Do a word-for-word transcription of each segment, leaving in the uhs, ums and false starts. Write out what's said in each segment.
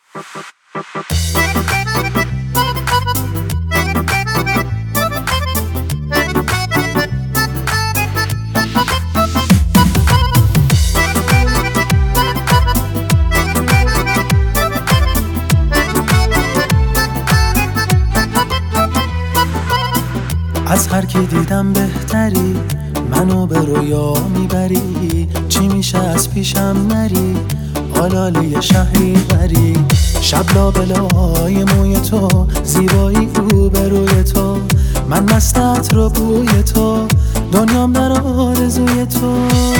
از هر کی دیدم بهتری، منو به رویا میبری. چی میشه از پیشم نری، آلاله شهری بری. شب لابلای موی تو، زیبایی رو به روی تو. من مستت رو بوی تو، دنیام در آرزوی تو.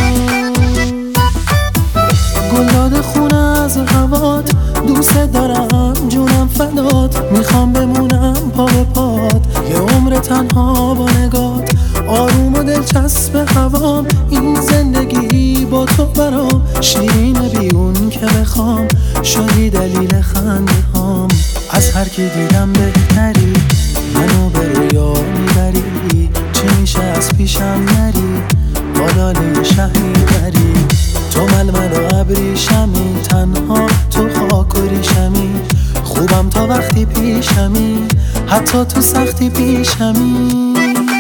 گلداد خونه از هوات، دوست دارم جونم فدات. میخوام بمونم پا به پات، یه عمر تنها با نگات. آروم و دلچسب هوام، این زندگی با تو برام. شیرین بیون که بخوام، شدی دلیل خنده هام. از هر کی دیدم بهتری، منو به رویا میبری. چی میشه از پیشم نری، آلاله شهری بری. تو ململ و ابریشمی، تنها تو خاک و ریشمی. خوبم تا وقتی پیشمی، حتی تو سختی پیشمی.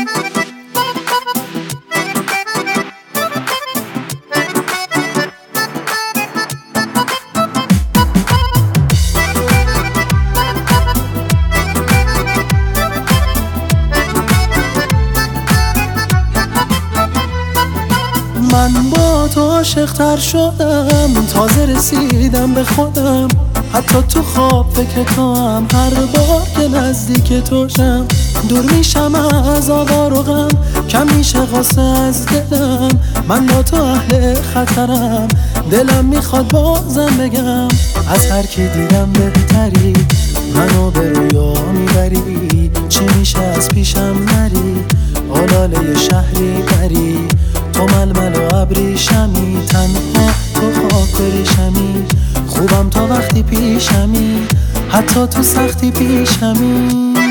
من با تو عاشق تر شدم، تازه رسیدم به خودم. حتی تو خواب فکر تو هم، هر بار که نزدیک توشم. دور میشم از آوار و غم، کم میشه غصه از دلم. من با تو اهل خطرم، دلم میخواد بازم بگم. از هر کی دیدم بهتری، منو به رویا میبری. چی میشه از پیشم نری، آلاله شهری بری. تو ململ و ابریشمی، تنها تو خاک و ریشمی. خوبم تا وقتی پیشمی، حتی تو سختی پیشمی.